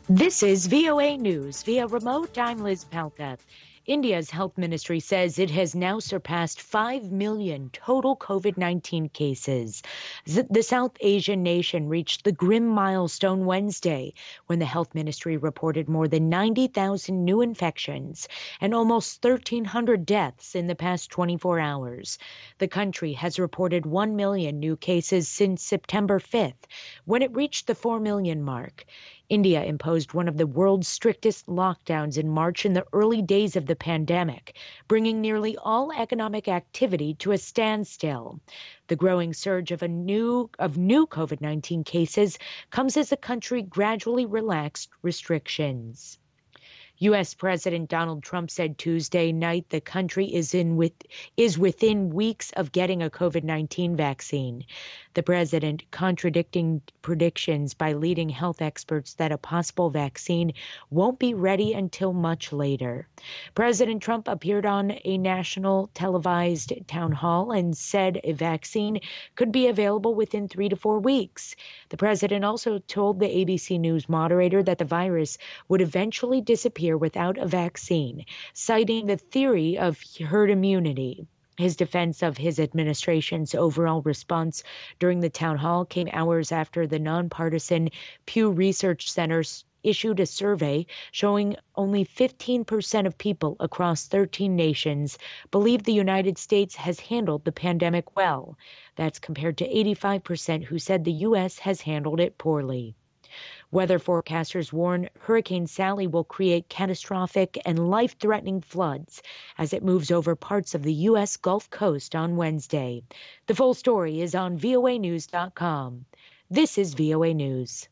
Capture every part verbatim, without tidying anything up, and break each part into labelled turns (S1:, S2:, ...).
S1: This is V O A News. Via remote, I'm Liz Palka. India's health ministry says it has now surpassed five million total COVID nineteen cases. The South Asian nation reached the grim milestone Wednesday when the health ministry reported more than ninety thousand new infections and almost thirteen hundred deaths in the past twenty-four hours. The country has reported one million new cases since September fifth, when it reached the four million mark. India imposed one of the world's strictest lockdowns in March in the early days of the pandemic, bringing nearly all economic activity to a standstill. The growing surge of a new of new COVID nineteen cases comes as the country gradually relaxed restrictions. U S. President Donald Trump said Tuesday night the country is in with is within weeks of getting a COVID nineteen vaccine. The president contradicting predictions by leading health experts that a possible vaccine won't be ready until much later. President Trump appeared on a national televised town hall and said a vaccine could be available within three to four weeks. The president also told the A B C News moderator that the virus would eventually disappear without a vaccine, citing the theory of herd immunity. His defense of his administration's overall response during the town hall came hours after the nonpartisan Pew Research Center issued a survey showing only fifteen percent of people across thirteen nations believe the United States has handled the pandemic well. That's compared to eighty-five percent who said the U S has handled it poorly. Weather forecasters warn Hurricane Sally will create catastrophic and life-threatening floods as it moves over parts of the U S. Gulf Coast on Wednesday. The full story is on V O A news dot com. This is V O A News.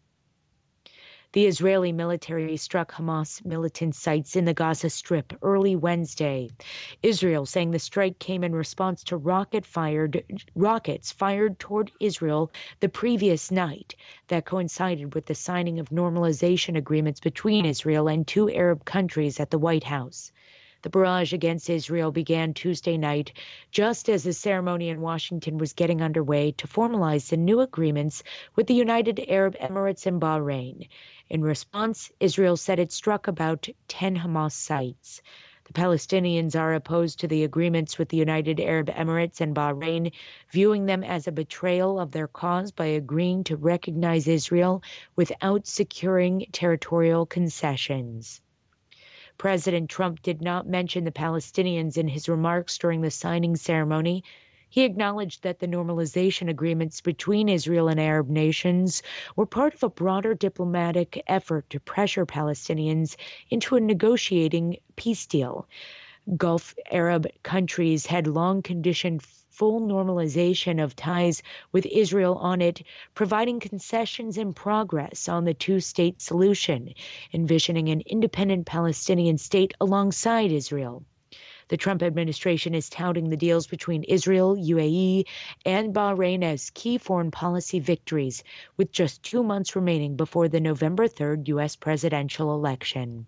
S1: The Israeli military struck Hamas militant sites in the Gaza Strip early Wednesday. Israel saying the strike came in response to rocket fired, rockets fired toward Israel the previous night that coincided with the signing of normalization agreements between Israel and two Arab countries at the White House. The barrage against Israel began Tuesday night, just as the ceremony in Washington was getting underway to formalize the new agreements with the United Arab Emirates and Bahrain. In response, Israel said it struck about ten Hamas sites. The Palestinians are opposed to the agreements with the United Arab Emirates and Bahrain, viewing them as a betrayal of their cause by agreeing to recognize Israel without securing territorial concessions. President Trump did not mention the Palestinians in his remarks during the signing ceremony. He acknowledged that the normalization agreements between Israel and Arab nations were part of a broader diplomatic effort to pressure Palestinians into a negotiating peace deal. Gulf Arab countries had long conditioned full normalization of ties with Israel on it, providing concessions and progress on the two-state solution, envisioning an independent Palestinian state alongside Israel. The Trump administration is touting the deals between Israel, U A E, and Bahrain as key foreign policy victories, with just two months remaining before the November third U S presidential election.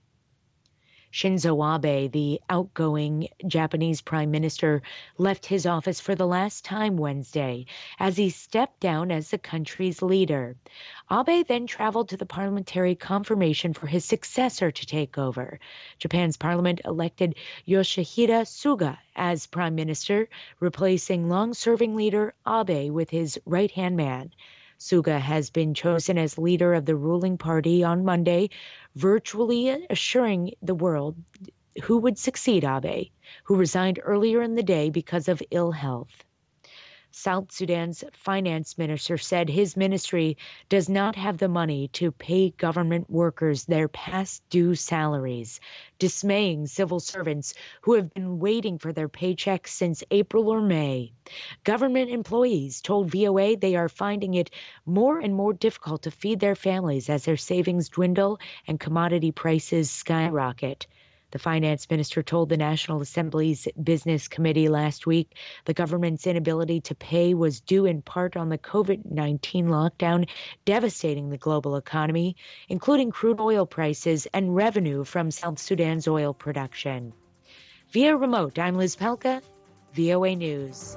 S1: Shinzo Abe, the outgoing Japanese prime minister, left his office for the last time Wednesday as he stepped down as the country's leader. Abe then traveled to the parliamentary confirmation for his successor to take over. Japan's parliament elected Yoshihide Suga as prime minister, replacing long-serving leader Abe with his right-hand man. Suga has been chosen as leader of the ruling party on Monday, virtually assuring the world who would succeed Abe, who resigned earlier in the day because of ill health. South Sudan's finance minister said his ministry does not have the money to pay government workers their past due salaries, dismaying civil servants who have been waiting for their paychecks since April or May. Government employees told V O A they are finding it more and more difficult to feed their families as their savings dwindle and commodity prices skyrocket. The finance minister told the National Assembly's Business Committee last week the government's inability to pay was due in part on the COVID nineteen lockdown devastating the global economy, including crude oil prices and revenue from South Sudan's oil production. Via remote, I'm Liz Pelka, V O A News.